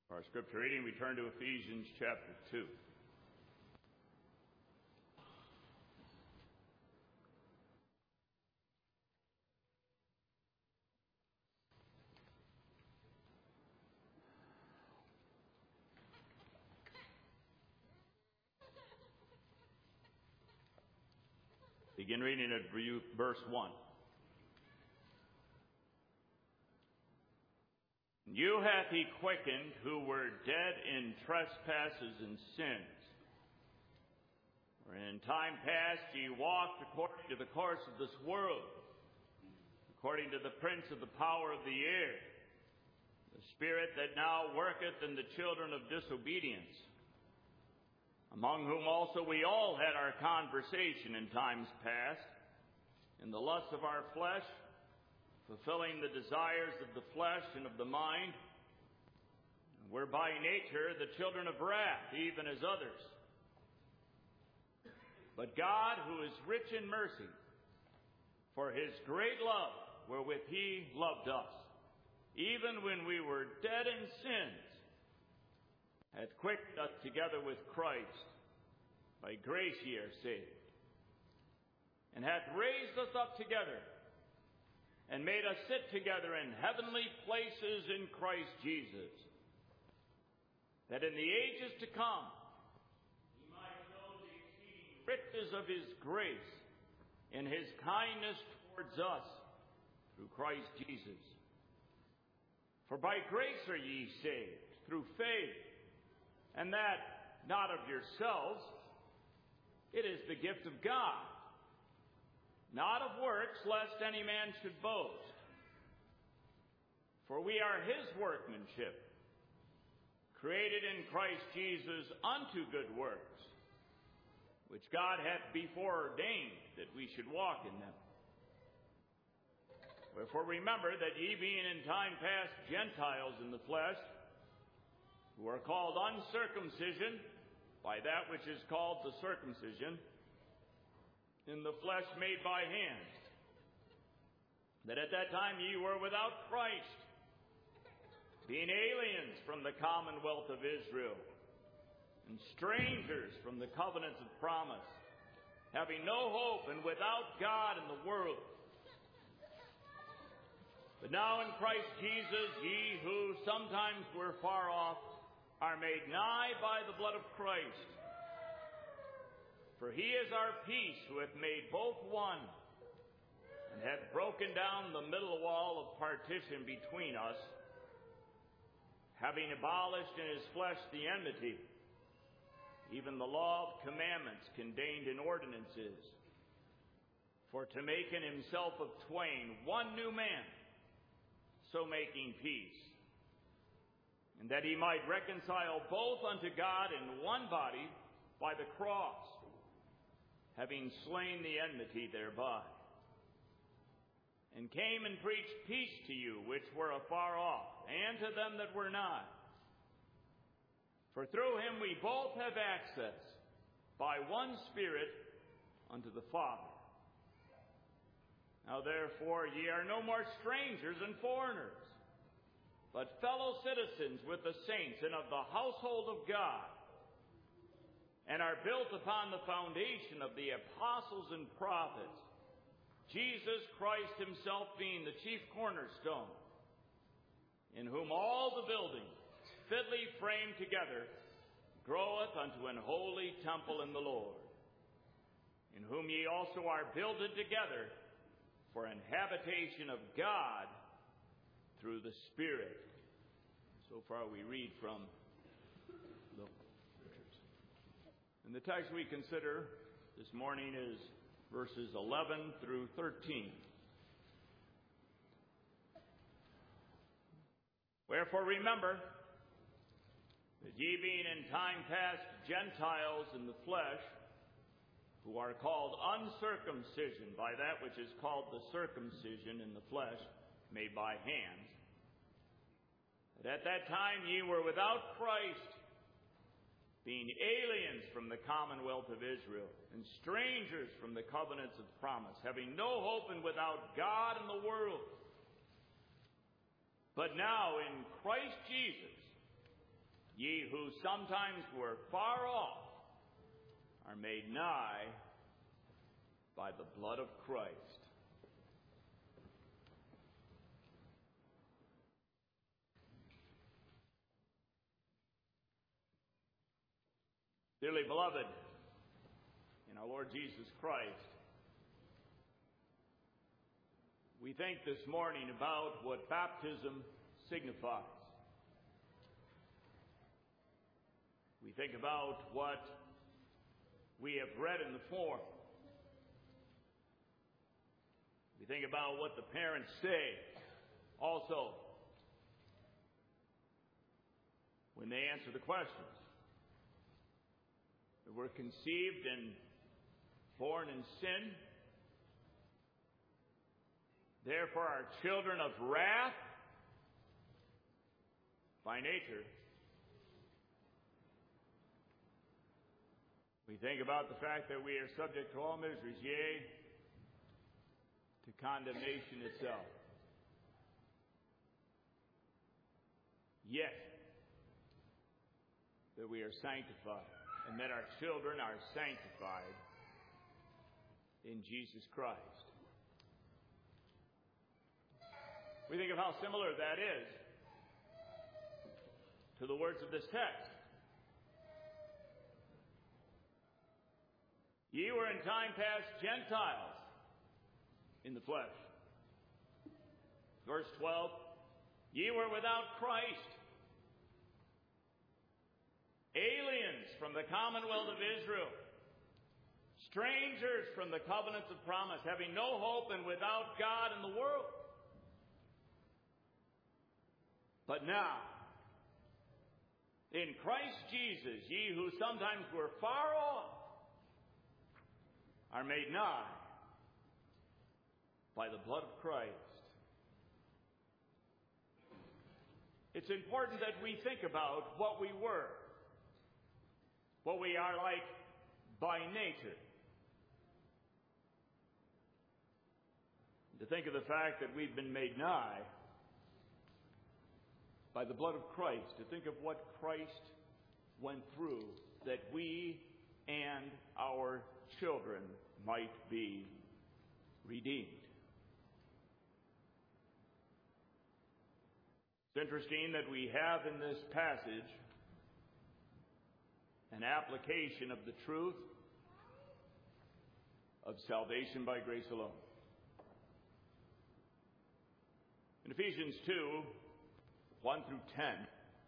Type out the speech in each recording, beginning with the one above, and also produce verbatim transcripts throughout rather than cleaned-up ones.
For our scripture reading, we turn to Ephesians chapter two. Begin reading at verse one. You hath he quickened who were dead in trespasses and sins, wherein in time past ye walked according to the course of this world, according to the prince of the power of the air, the spirit that now worketh in the children of disobedience, among whom also we all had our conversation in times past, in the lusts of our flesh, fulfilling the desires of the flesh and of the mind, and were by nature the children of wrath, even as others. But God, who is rich in mercy, for his great love wherewith he loved us, even when we were dead in sins, hath quickened us together with Christ. By grace ye are saved, and hath raised us up together, and made us sit together in heavenly places in Christ Jesus, that in the ages to come he might show the exceeding riches of his grace in his kindness towards us through Christ Jesus. For by grace are ye saved, through faith, and that not of yourselves, it is the gift of God, not of works, lest any man should boast. For we are his workmanship, created in Christ Jesus unto good works, which God hath before ordained that we should walk in them. Wherefore remember that ye being in time past Gentiles in the flesh, who are called uncircumcision by that which is called the circumcision, in the flesh made by hands, that at that time ye were without Christ, being aliens from the commonwealth of Israel, and strangers from the covenants of promise, having no hope and without God in the world. But now in Christ Jesus, ye who sometimes were far off, are made nigh by the blood of Christ. For he is our peace, who hath made both one, and hath broken down the middle wall of partition between us, having abolished in his flesh the enmity, even the law of commandments contained in ordinances, for to make in himself of twain one new man, so making peace, and that he might reconcile both unto God in one body by the cross, having slain the enmity thereby, and came and preached peace to you which were afar off, and to them that were nigh. For through him we both have access by one Spirit unto the Father. Now therefore ye are no more strangers and foreigners, but fellow citizens with the saints and of the household of God, and are built upon the foundation of the apostles and prophets, Jesus Christ himself being the chief cornerstone, in whom all the building, fitly framed together, groweth unto an holy temple in the Lord, in whom ye also are builded together for an habitation of God through the Spirit. So far we read from the And the text we consider this morning is verses eleven through thirteen. Wherefore remember that ye being in time past Gentiles in the flesh, who are called uncircumcision by that which is called the circumcision in the flesh, made by hands, that at that time ye were without Christ, being aliens from the commonwealth of Israel, and strangers from the covenants of promise, having no hope and without God in the world. But now in Christ Jesus, ye who sometimes were far off are made nigh by the blood of Christ. Dearly beloved in our Lord Jesus Christ, we think this morning about what baptism signifies. We think about what we have read in the form. We think about what the parents say also when they answer the questions. That we're conceived and born in sin, therefore are children of wrath by nature. We think about the fact that we are subject to all miseries, yea, to condemnation itself. Yet, that we are sanctified, and that our children are sanctified in Jesus Christ. We think of how similar that is to the words of this text. Ye were in time past Gentiles in the flesh. Verse twelve, ye were without Christ, aliens from the commonwealth of Israel, strangers from the covenants of promise, having no hope and without God in the world. But now, in Christ Jesus, ye who sometimes were far off are made nigh by the blood of Christ. It's important that we think about what we were, what we are like by nature. To think of the fact that we've been made nigh by the blood of Christ, to think of what Christ went through that we and our children might be redeemed. It's interesting that we have in this passage an application of the truth of salvation by grace alone. In Ephesians two, one through ten,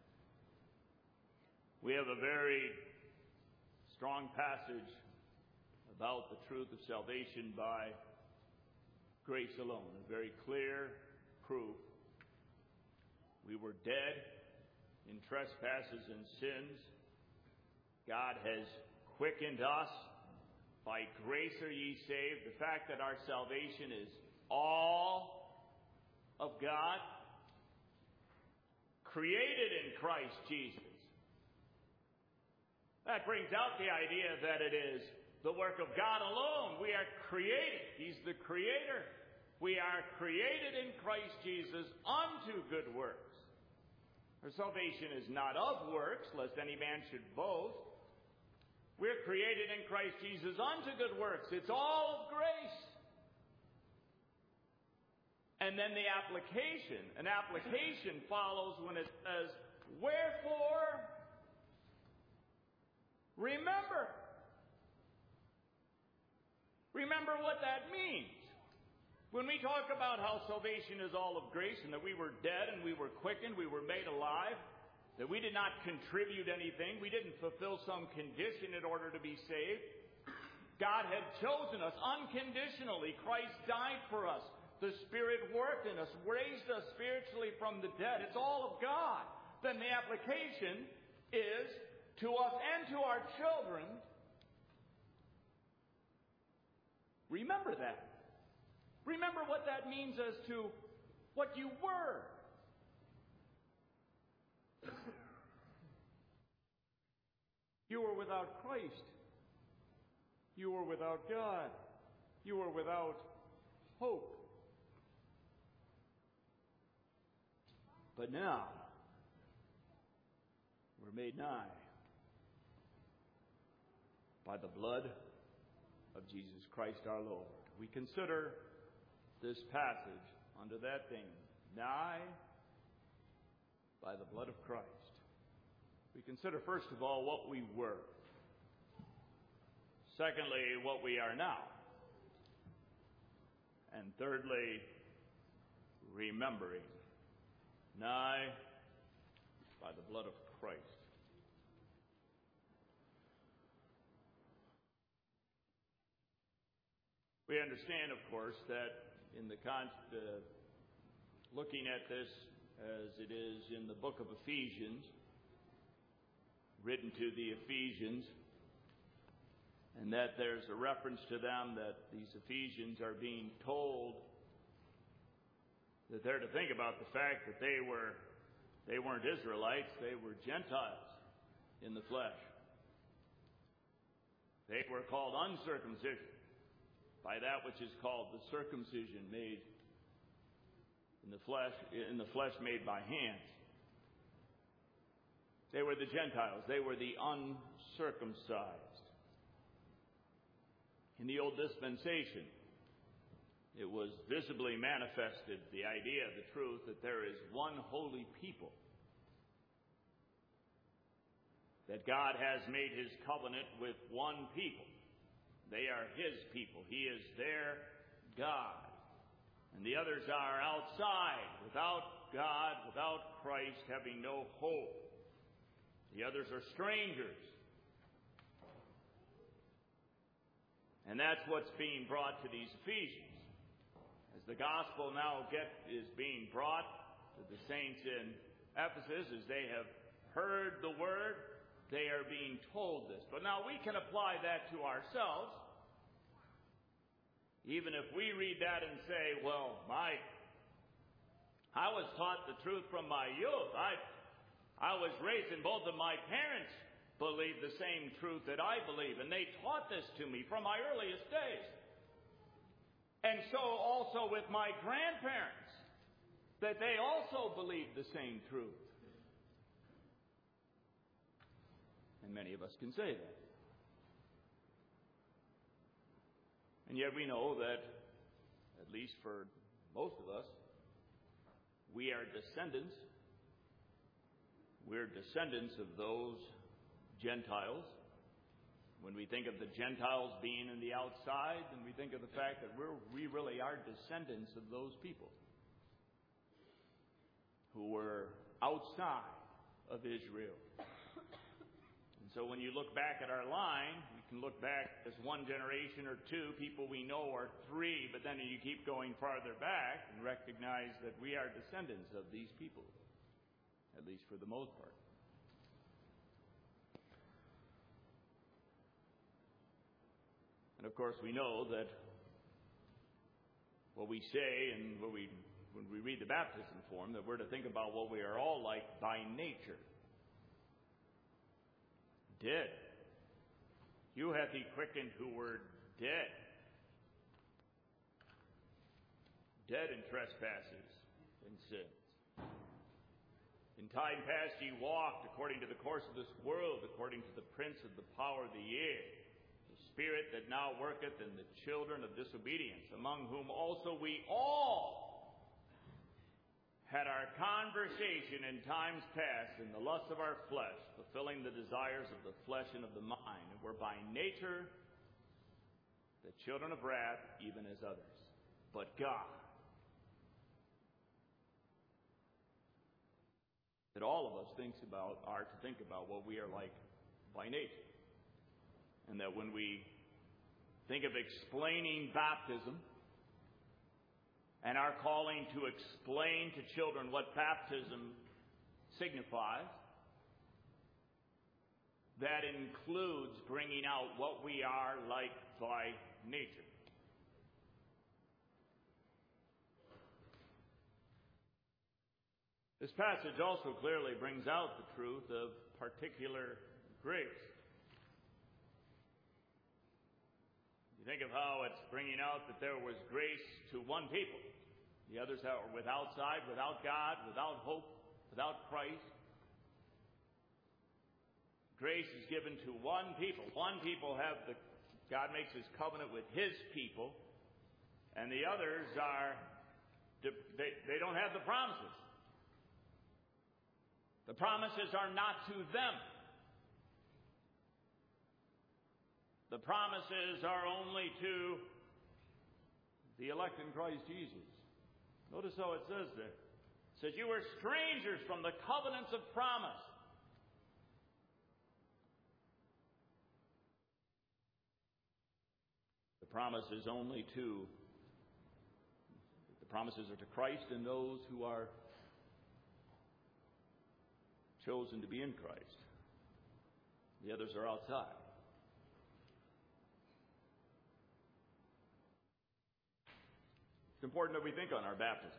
we have a very strong passage about the truth of salvation by grace alone. A very clear proof. We were dead in trespasses and sins. God has quickened us. By grace are ye saved. The fact that our salvation is all of God, created in Christ Jesus. That brings out the idea that it is the work of God alone. We are created. He's the creator. We are created in Christ Jesus unto good works. Our salvation is not of works, lest any man should boast. We're created in Christ Jesus unto good works. It's all of grace. And then the application. An application follows when it says, wherefore, remember. Remember what that means. When we talk about how salvation is all of grace and that we were dead and we were quickened, we were made alive, that we did not contribute anything, we didn't fulfill some condition in order to be saved. God had chosen us unconditionally. Christ died for us. The Spirit worked in us, raised us spiritually from the dead. It's all of God. Then the application is to us and to our children. Remember that. Remember what that means as to what you were. You were without Christ. You were without God. You were without hope. But now, we're We're made nigh by the blood of Jesus Christ our Lord. We consider this passage under that theme, nigh by the blood of Christ. We consider, first of all, what we were. Secondly, what we are now. And thirdly, remembering, nigh by the blood of Christ. We understand, of course, that in the con- uh, looking at this as it is in the book of Ephesians, written to the Ephesians, and that there's a reference to them that these Ephesians are being told that they're to think about the fact that they were they weren't Israelites, they were Gentiles in the flesh. They were called uncircumcision by that which is called the circumcision made in the flesh, in the flesh made by hands. They were the Gentiles. They were the uncircumcised. In the old dispensation, it was visibly manifested, the idea, the truth, that there is one holy people. That God has made his covenant with one people. They are his people. He is their God. And the others are outside, without God, without Christ, having no hope. The others are strangers. And that's what's being brought to these Ephesians. As the gospel now get, is being brought to the saints in Ephesus, as they have heard the word, they are being told this. But now we can apply that to ourselves. Even if we read that and say, well, my, I was taught the truth from my youth. I, I was raised, and both of my parents believe the same truth that I believe, and they taught this to me from my earliest days. And so also with my grandparents, that they also believed the same truth. And many of us can say that. And yet we know that, at least for most of us, we are descendants. We're descendants of those Gentiles. When we think of the Gentiles being in the outside, then we think of the fact that we're, we really are descendants of those people who were outside of Israel. And so when you look back at our line, we can look back as one generation or two, people we know are three, but then you keep going farther back and recognize that we are descendants of these people, at least for the most part. And of course, we know that what we say and what we, when we read the baptism form, that we're to think about what we are all like by nature. Dead. You hath he quickened who were dead. Dead in trespasses and sins. In time past ye walked according to the course of this world, according to the prince of the power of the air, the spirit that now worketh in the children of disobedience, among whom also we all had our conversation in times past in the lusts of our flesh, fulfilling the desires of the flesh and of the mind, and were by nature the children of wrath, even as others. But God, that all of us thinks about, are to think about what we are like by nature. And that when we think of explaining baptism, and our calling to explain to children what baptism signifies, that includes bringing out what we are like by nature. This passage also clearly brings out the truth of particular grace. You think of how it's bringing out that there was grace to one people. The others that were without side, without God, without hope, without Christ. grace is given to one people. One people have the, God makes his covenant with his people, and the others are, they, they don't have the promises. The promises are not to them. The promises are only to the elect in Christ Jesus. Notice how it says there. It says, you were strangers from the covenants of promise. The promise is only to, the promises are to Christ and those who are chosen to be in Christ. The others are outside. It's important that we think on our baptism.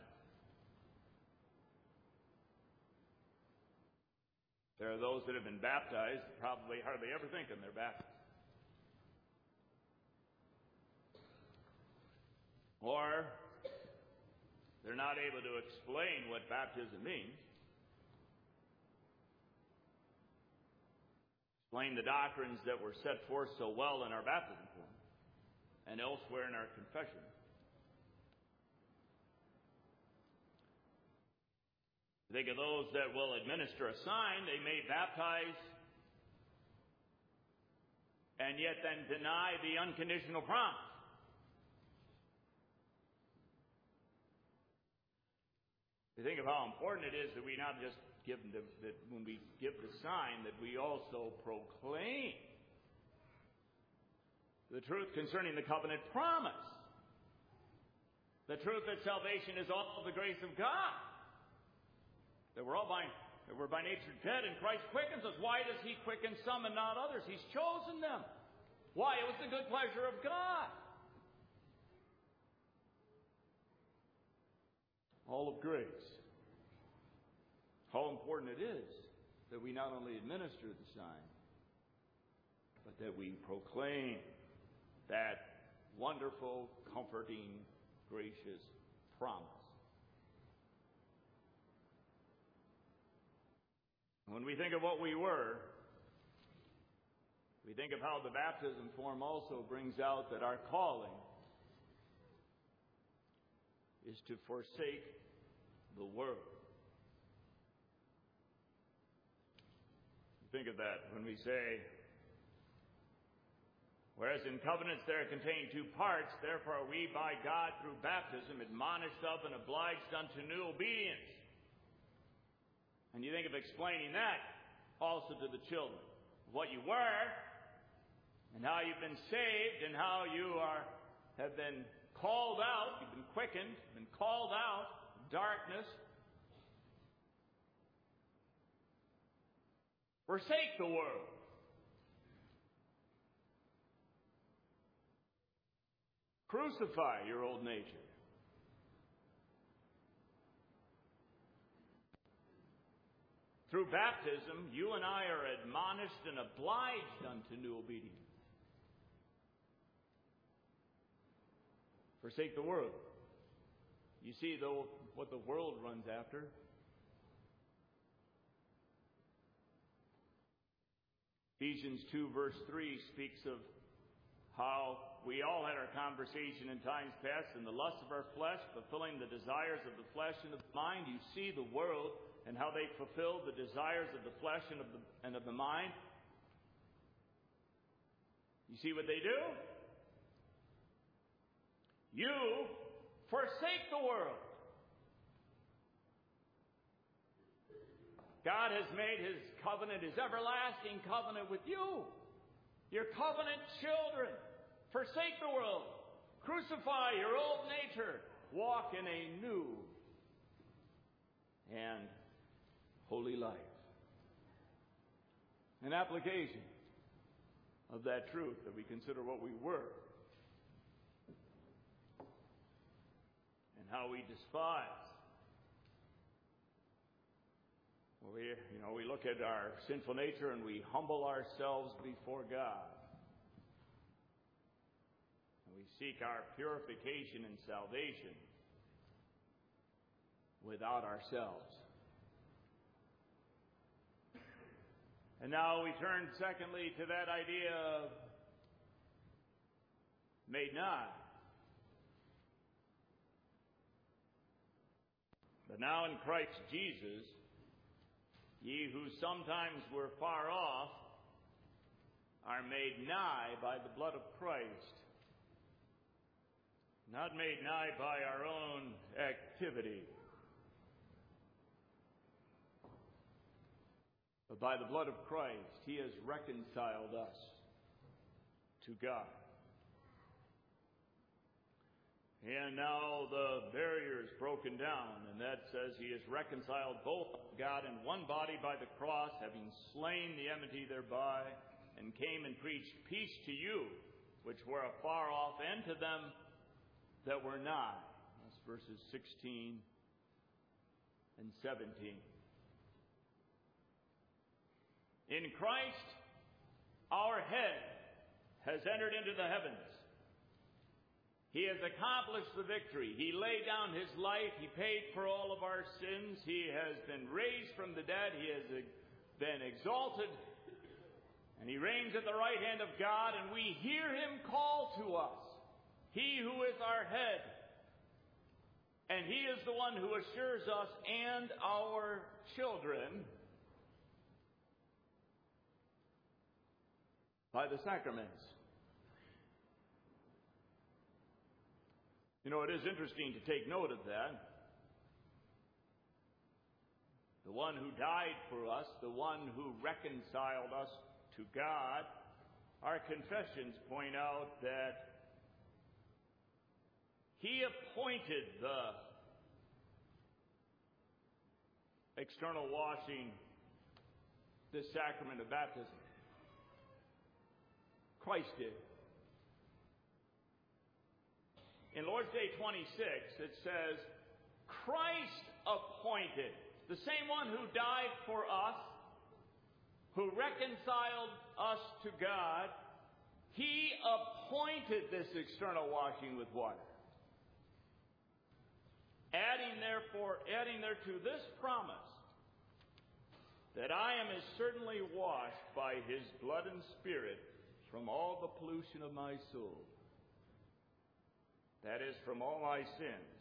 There are those that have been baptized that probably hardly ever think on their baptism. Or they're not able to explain what baptism means. Explain the doctrines that were set forth so well in our baptism form and elsewhere in our confession. Think of those that will administer a sign. They may baptize and yet then deny the unconditional promise. You think of how important it is that we not just give them the, that when we give the sign, that we also proclaim the truth concerning the covenant promise. The truth that salvation is all of the grace of God. That we're all by, that we're by nature dead and Christ quickens us. Why does he quicken some and not others? He's chosen them. Why? It was the good pleasure of God. All of grace. How important it is that we not only administer the sign, but that we proclaim that wonderful, comforting, gracious promise. When we think of what we were, we think of how the baptism form also brings out that our calling is to forsake the world. Think of that when we say, whereas in covenants there are contained two parts, therefore are we by God through baptism admonished of and obliged unto new obedience. And you think of explaining that also to the children. What you were, and how you've been saved, and how you are have been called out, you've been quickened, been called out of darkness. Forsake the world. Crucify your old nature. Through baptism, you and I are admonished and obliged unto new obedience. Forsake the world. You see, though, what the world runs after. Ephesians two verse three speaks of how we all had our conversation in times past in the lust of our flesh, fulfilling the desires of the flesh and of the mind. You see the world and how they fulfill the desires of the flesh and of the, and of the mind. You see what they do? You forsake the world. God has made his covenant, his everlasting covenant with you. Your covenant children. Forsake the world. Crucify your old nature. Walk in a new and holy life. An application of that truth that we consider what we were and how we despise. Well, we, you know, we look at our sinful nature and we humble ourselves before God. And we seek our purification and salvation without ourselves. And now we turn, secondly, to that idea of made nigh. But now in Christ Jesus, ye who sometimes were far off are made nigh by the blood of Christ. Not made nigh by our own activity, but by the blood of Christ. He has reconciled us to God. And now the barrier is broken down, and that says he has reconciled both God in one body by the cross, having slain the enmity thereby, and came and preached peace to you, which were afar off, and to them that were nigh. That's verses sixteen and seventeen. In Christ, our head has entered into the heavens. He has accomplished the victory. He laid down his life. He paid for all of our sins. He has been raised from the dead. He has been exalted. And he reigns at the right hand of God, and we hear him call to us. He who is our head. And he is the one who assures us and our children by the sacraments. You know, it is interesting to take note of that. The one who died for us, the one who reconciled us to God, our confessions point out that he appointed the external washing, this sacrament of baptism. Christ did. In Lord's Day twenty-six, it says, Christ appointed, the same one who died for us, who reconciled us to God, he appointed this external washing with water. Adding therefore, adding thereto this promise, that I am as certainly washed by his blood and spirit from all the pollution of my soul. That is, from all my sins,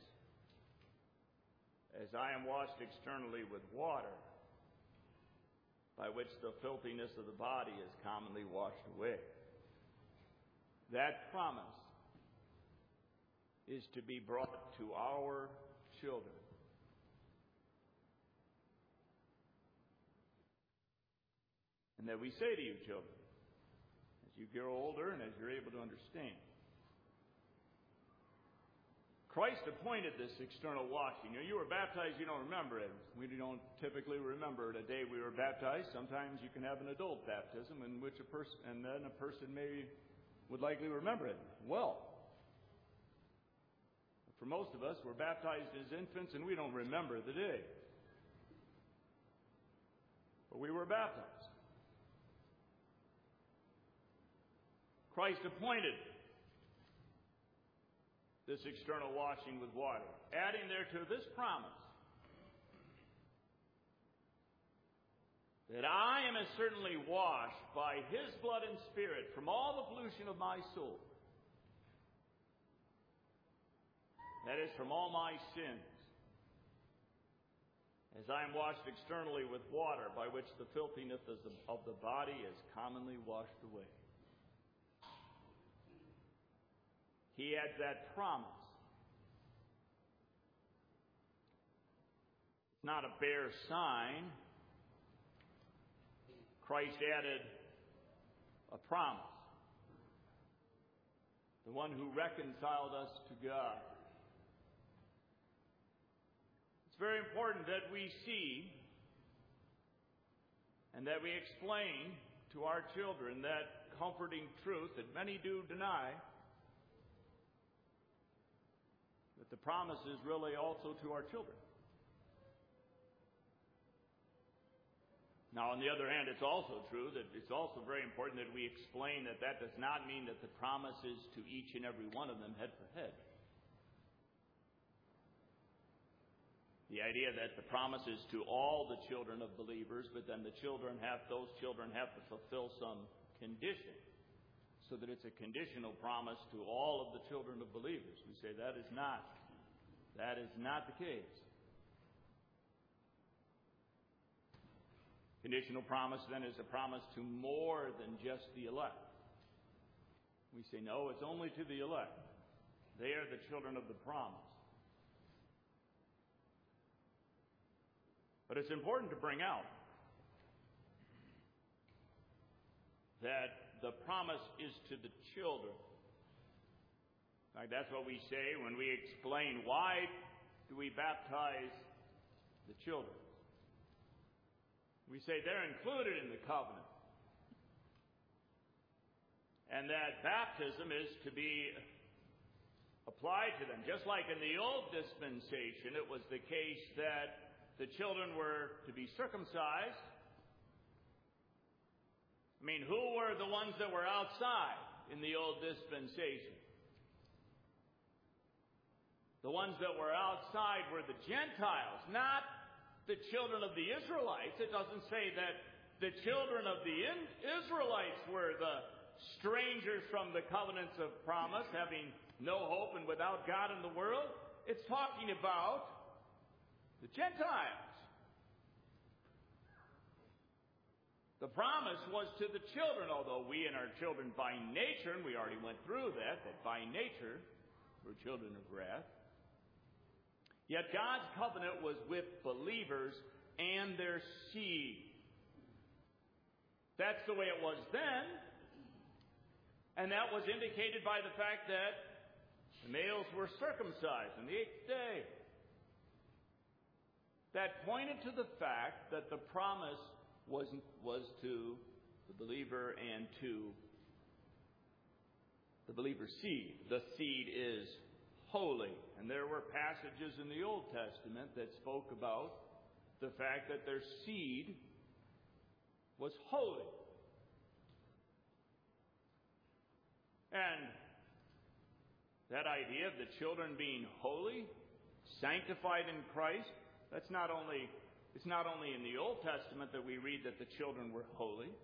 as I am washed externally with water, by which the filthiness of the body is commonly washed away. That promise is to be brought to our children. And that we say to you, children, as you grow older and as you're able to understand, Christ appointed this external washing. You know, you were baptized, you don't remember it. We don't typically remember the day we were baptized. Sometimes you can have an adult baptism in which a person, and then a person may would likely remember it well. For most of us, we're baptized as infants and we don't remember the day. But we were baptized. Christ appointed this external washing with water, adding thereto this promise, that I am as certainly washed by his blood and spirit from all the pollution of my soul. That is, from all my sins, as I am washed externally with water, by which the filthiness of the body is commonly washed away. He adds that promise. It's not a bare sign. Christ added a promise. The one who reconciled us to God. It's very important that we see and that we explain to our children that comforting truth that many do deny, that the promise is really also to our children. Now, on the other hand, it's also true that it's also very important that we explain that that does not mean that the promise is to each and every one of them head for head. The idea that the promise is to all the children of believers, but then the children have, those children have to fulfill some condition, so that it's a conditional promise to all of the children of believers. We say that is not, that is not the case. Conditional promise then is a promise to more than just the elect. We say, no, it's only to the elect. They are the children of the promise. But it's important to bring out that the promise is to the children. In fact, that's what we say when we explain why do we baptize the children. We say they're included in the covenant. And that baptism is to be applied to them. Just like in the old dispensation, it was the case that the children were to be circumcised. I mean, who were the ones that were outside in the old dispensation? The ones that were outside were the Gentiles, not the children of the Israelites. It doesn't say that the children of the Israelites were the strangers from the covenants of promise, having no hope and without God in the world. It's talking about the Gentiles. The promise was to the children, although we and our children by nature, and we already went through that, that by nature we're children of wrath. Yet God's covenant was with believers and their seed. That's the way it was then. And that was indicated by the fact that the males were circumcised on the eighth day. That pointed to the fact that the promise was, was to the believer and to the believer's seed. The seed is holy. And there were passages in the Old Testament that spoke about the fact that their seed was holy. And that idea of the children being holy, sanctified in Christ, that's not only, it's not only in the Old Testament that we read that the children were holy,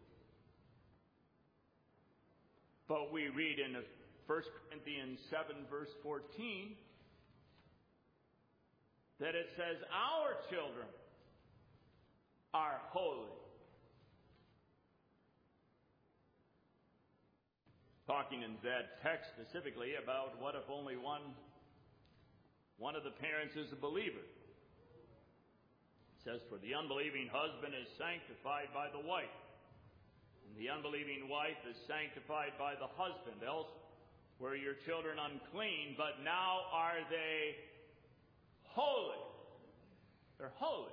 but we read in First Corinthians seven, verse fourteen, that it says our children are holy. Talking in that text specifically about what if only one, one of the parents is a believer. It says, for the unbelieving husband is sanctified by the wife, and the unbelieving wife is sanctified by the husband. Else were your children unclean, but now are they holy. They're holy.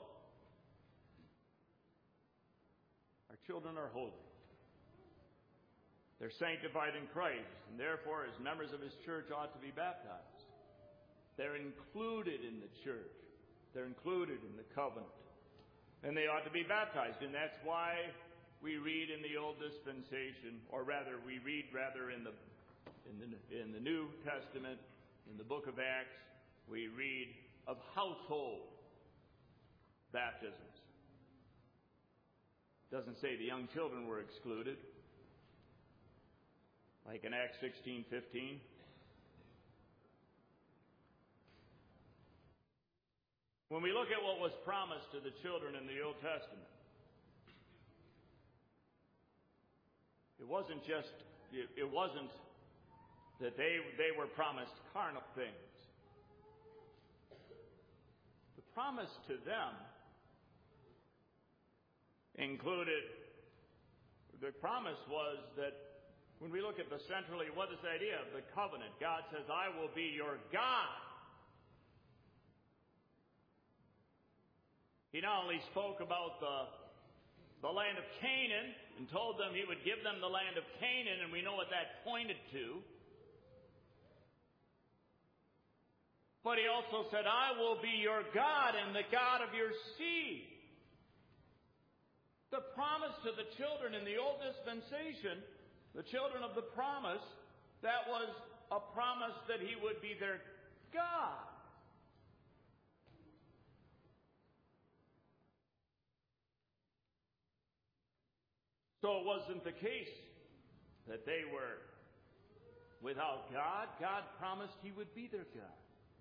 Our children are holy. They're sanctified in Christ, and therefore, as members of His church, ought to be baptized. They're included in the church. They're included in the covenant. And they ought to be baptized. And that's why we read in the Old Dispensation, or rather, we read rather in the in the in the New Testament, in the book of Acts, we read of household baptisms. It doesn't say the young children were excluded, like in Acts sixteen fifteen. When we look at what was promised to the children in the Old Testament, it wasn't just, it, it wasn't that they, they were promised carnal things. The promise to them included, the promise was that when we look at the centrally, what is the idea of the covenant? God says, I will be your God. He not only spoke about the, the land of Canaan and told them He would give them the land of Canaan, and we know what that pointed to. But He also said, I will be your God and the God of your seed. The promise to the children in the Old Dispensation, the children of the promise, that was a promise that He would be their God. So it wasn't the case that they were without God. God promised He would be their God.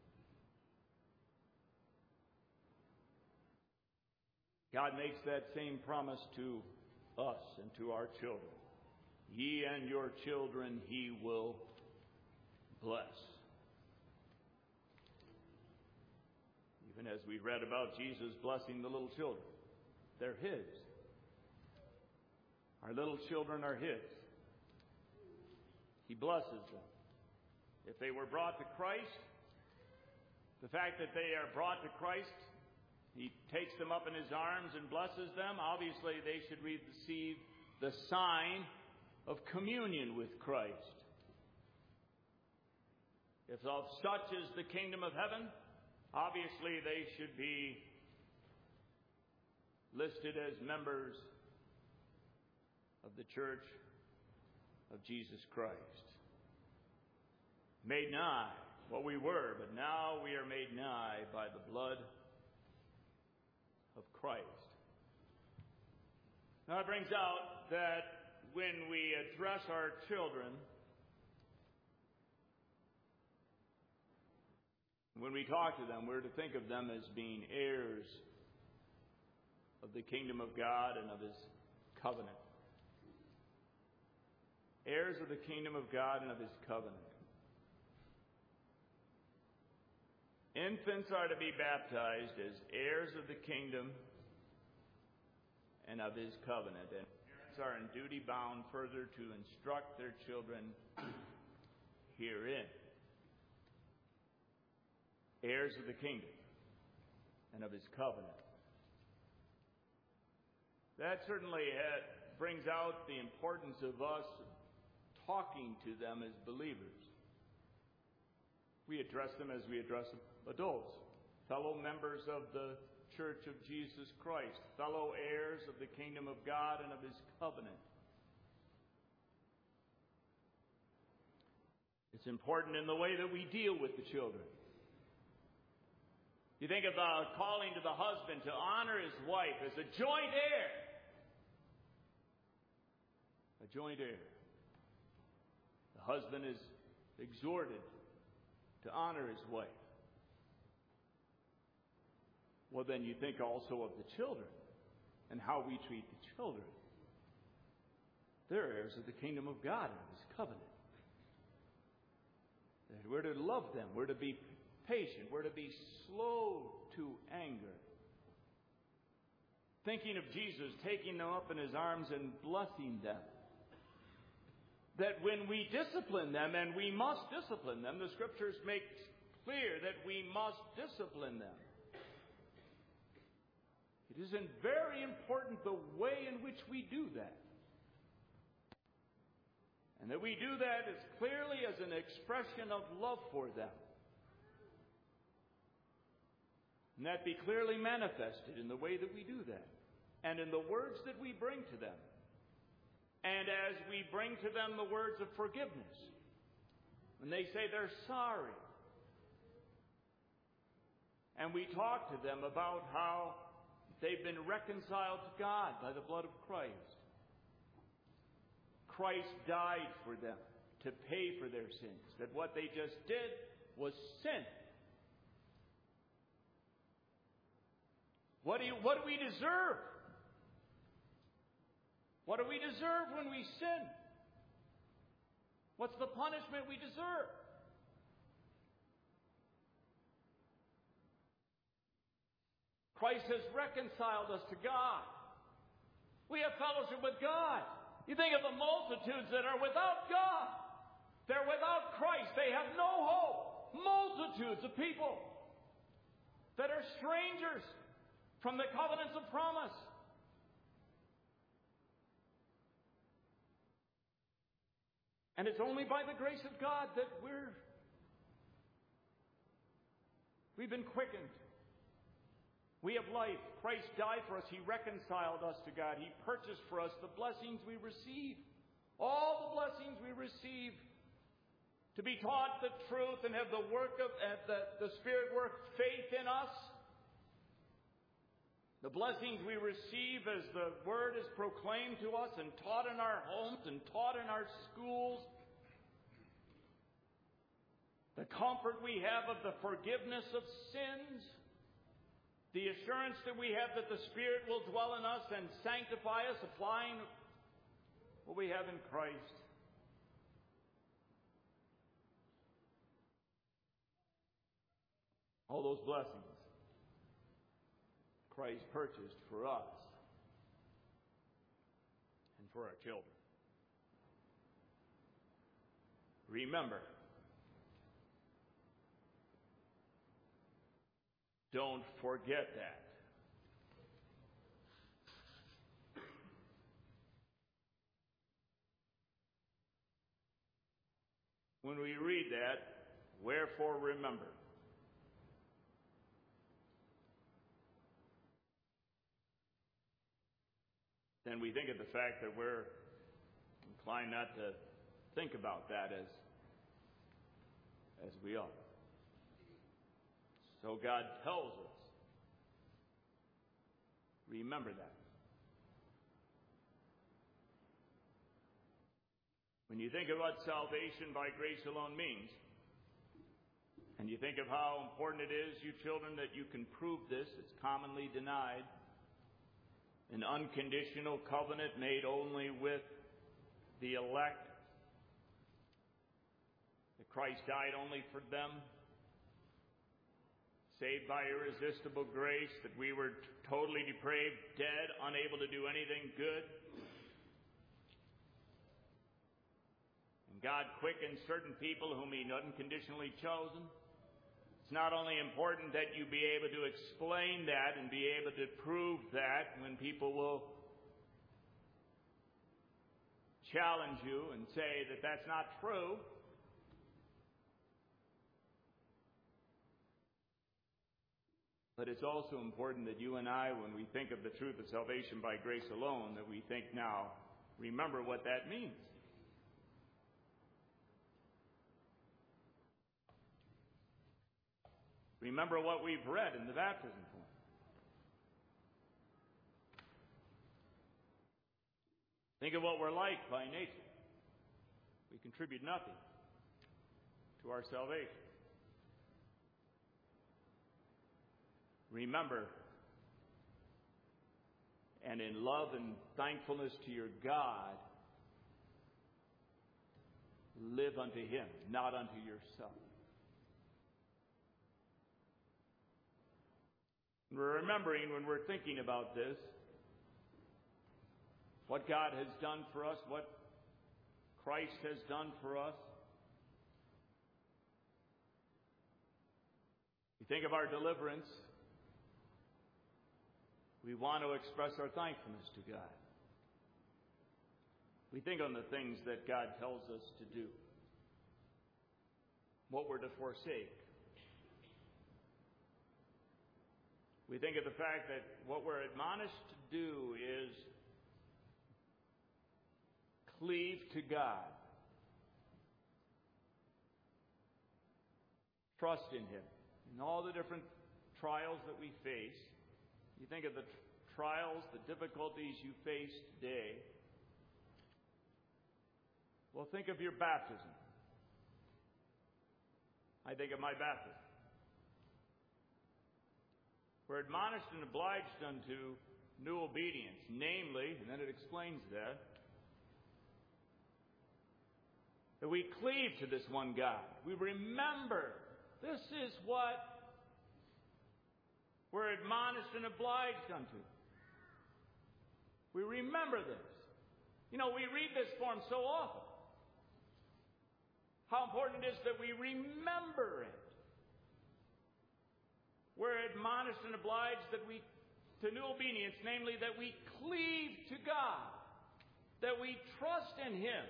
God makes that same promise to us and to our children. Ye and your children He will bless. Even as we read about Jesus blessing the little children, they're His. Our little children are His. He blesses them. If they were brought to Christ, the fact that they are brought to Christ, He takes them up in His arms and blesses them. Obviously, they should receive the sign of communion with Christ. If of such is the kingdom of heaven, obviously they should be listed as members of the Church of Jesus Christ. Made nigh, what we were, but now we are made nigh by the blood of Christ. Now it brings out that when we address our children, when we talk to them, we're to think of them as being heirs of the kingdom of God and of His covenant. Heirs of the kingdom of God and of His covenant. Infants are to be baptized as heirs of the kingdom and of His covenant. And parents are in duty bound further to instruct their children herein. Heirs of the kingdom and of His covenant. That certainly brings out the importance of us talking to them as believers. We address them as we address adults, fellow members of the Church of Jesus Christ, fellow heirs of the kingdom of God and of His covenant. It's important in the way that we deal with the children. You think about calling to the husband to honor his wife as a joint heir. A joint heir. The husband is exhorted to honor his wife. Well, then you think also of the children and how we treat the children. They're heirs of the kingdom of God and of His covenant. We're to love them. We're to be patient. We're to be slow to anger. Thinking of Jesus taking them up in His arms and blessing them. That when we discipline them, and we must discipline them, the Scriptures make clear that we must discipline them. It is very important the way in which we do that. And that we do that as clearly as an expression of love for them. And that be clearly manifested in the way that we do that. And in the words that we bring to them. And as we bring to them the words of forgiveness, when they say they're sorry, and we talk to them about how they've been reconciled to God by the blood of Christ. Christ died for them to pay for their sins, that what they just did was sin. What do, you, what do we deserve? What do we deserve when we sin? What's the punishment we deserve? Christ has reconciled us to God. We have fellowship with God. You think of the multitudes that are without God. They're without Christ. They have no hope. Multitudes of people that are strangers from the covenants of promise. And it's only by the grace of God that we're we've been quickened. We have life. Christ died for us. He reconciled us to God. He purchased for us the blessings we receive. All the blessings we receive to be taught the truth and have the work of uh, the, the Spirit work faith in us. The blessings we receive as the Word is proclaimed to us and taught in our homes and taught in our schools. The comfort we have of the forgiveness of sins. The assurance that we have that the Spirit will dwell in us and sanctify us, applying what we have in Christ. All those blessings Christ purchased for us and for our children. Remember, don't forget that. When we read that, wherefore remember. Then we think of the fact that we're inclined not to think about that as, as we ought. So God tells us, remember that. When you think of what salvation by grace alone means, and you think of how important it is, you children, that you can prove this, it's commonly denied. An unconditional covenant made only with the elect. That Christ died only for them. Saved by irresistible grace. That we were totally depraved, dead, unable to do anything good. And God quickened certain people whom He unconditionally chosen. It's not only important that you be able to explain that and be able to prove that when people will challenge you and say that that's not true. But it's also important that you and I, when we think of the truth of salvation by grace alone, that we think now, remember what that means. Remember what we've read in the baptism form. Think of what we're like by nature. We contribute nothing to our salvation. Remember, and in love and thankfulness to your God, live unto Him, not unto yourself. We're remembering when we're thinking about this, what God has done for us, what Christ has done for us. We think of our deliverance. We want to express our thankfulness to God. We think on the things that God tells us to do, what we're to forsake. We think of the fact that what we're admonished to do is cleave to God. Trust in Him. In all the different trials that we face, you think of the trials, the difficulties you face today. Well, think of your baptism. I think of my baptism. We're admonished and obliged unto new obedience, namely, and then it explains that, that we cleave to this one God. We remember this is what we're admonished and obliged unto. We remember this. You know, we read this form so often. How important it is that we remember it. We're admonished and obliged that we, to new obedience, namely that we cleave to God, that we trust in Him,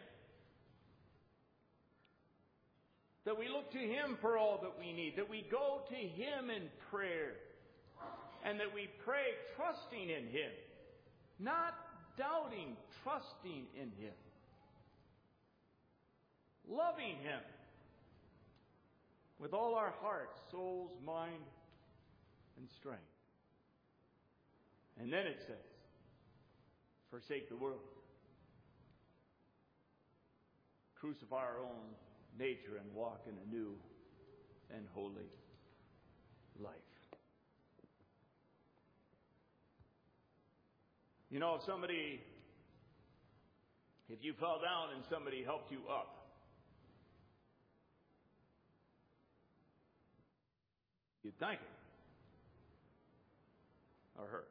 that we look to Him for all that we need, that we go to Him in prayer, and that we pray trusting in Him, not doubting, trusting in Him, loving Him with all our hearts, souls, mind, and strength. And then it says, forsake the world. Crucify our own nature and walk in a new and holy life. You know, if somebody, if you fell down and somebody helped you up, you'd thank him or her.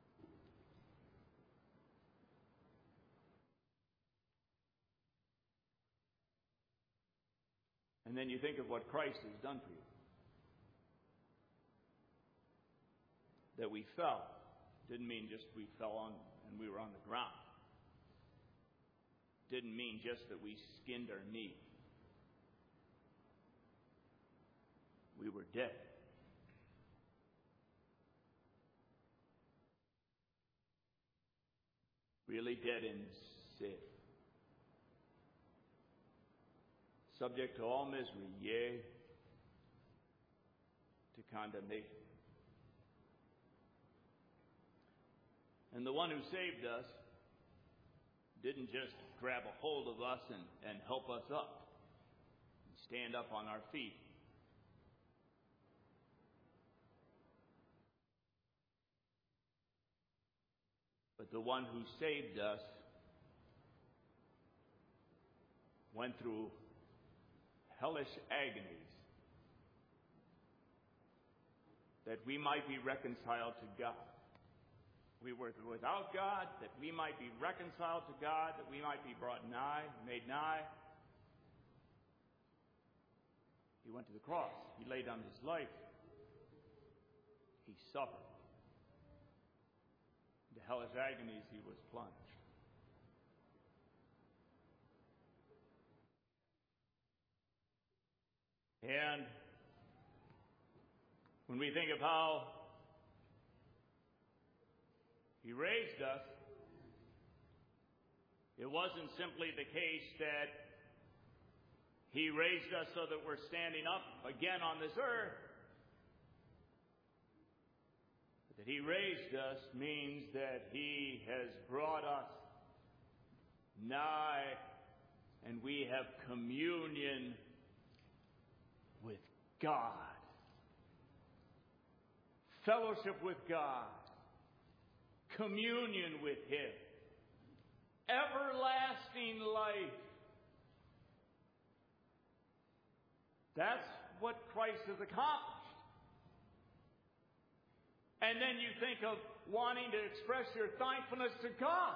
And then you think of what Christ has done for you. That we fell didn't mean just we fell on and we were on the ground. Didn't mean just that we skinned our knee. We were dead. Really dead in sin. Subject to all misery, yea, to condemnation. And the one who saved us didn't just grab a hold of us and, and help us up, and stand up on our feet. But the one who saved us went through hellish agonies that we might be reconciled to God. We were without God, that we might be reconciled to God, that we might be brought nigh, made nigh. He went to the cross. He laid down his life. He suffered. Into hellish agonies he was plunged. And when we think of how he raised us, it wasn't simply the case that he raised us so that we're standing up again on this earth. But that he raised us means that he has brought us nigh, and we have communion with God. Fellowship with God. Communion with him. Everlasting life. That's what Christ has accomplished. And then you think of wanting to express your thankfulness to God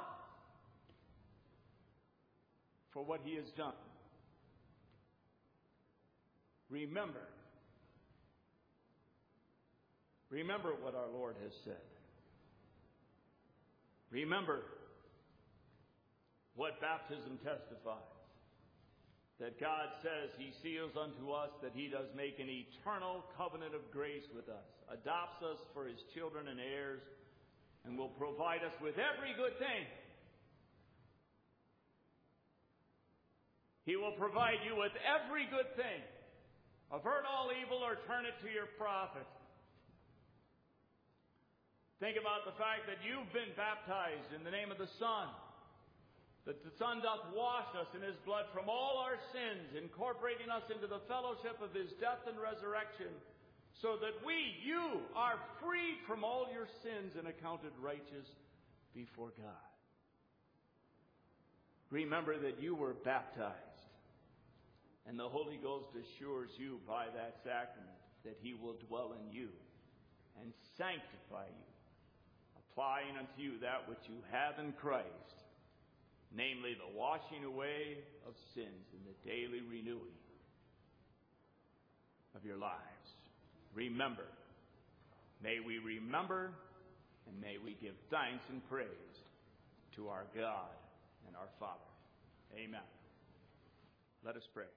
for what he has done. Remember. Remember what our Lord has said. Remember what baptism testifies. That God says he seals unto us that he does make an eternal covenant of grace with us, adopts us for his children and heirs, and will provide us with every good thing. He will provide you with every good thing. Avert all evil or turn it to your profit. Think about the fact that you've been baptized in the name of the Son. That the Son doth wash us in his blood from all our sins, incorporating us into the fellowship of his death and resurrection, so that we, you, are freed from all your sins and accounted righteous before God. Remember that you were baptized, and the Holy Ghost assures you by that sacrament that he will dwell in you and sanctify you, applying unto you that which you have in Christ, namely the washing away of sins and the daily renewing of your lives. Remember. May we remember, and may we give thanks and praise to our God and our Father. Amen. Let us pray.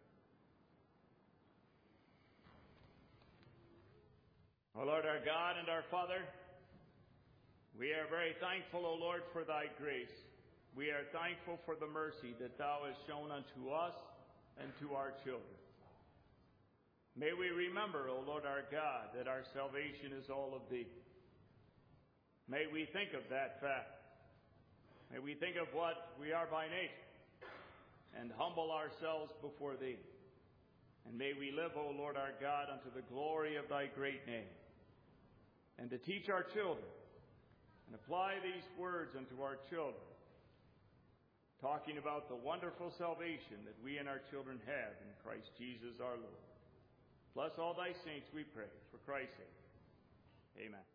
O Lord, our God and our Father, we are very thankful, O Lord, for thy grace. We are thankful for the mercy that thou hast shown unto us and to our children. May we remember, O Lord our God, that our salvation is all of thee. May we think of that fact. May we think of what we are by nature and humble ourselves before Thee. And may we live, O Lord our God, unto the glory of Thy great name. And to teach our children and apply these words unto our children, talking about the wonderful salvation that we and our children have in Christ Jesus our Lord. Bless all Thy saints, we pray, for Christ's sake. Amen.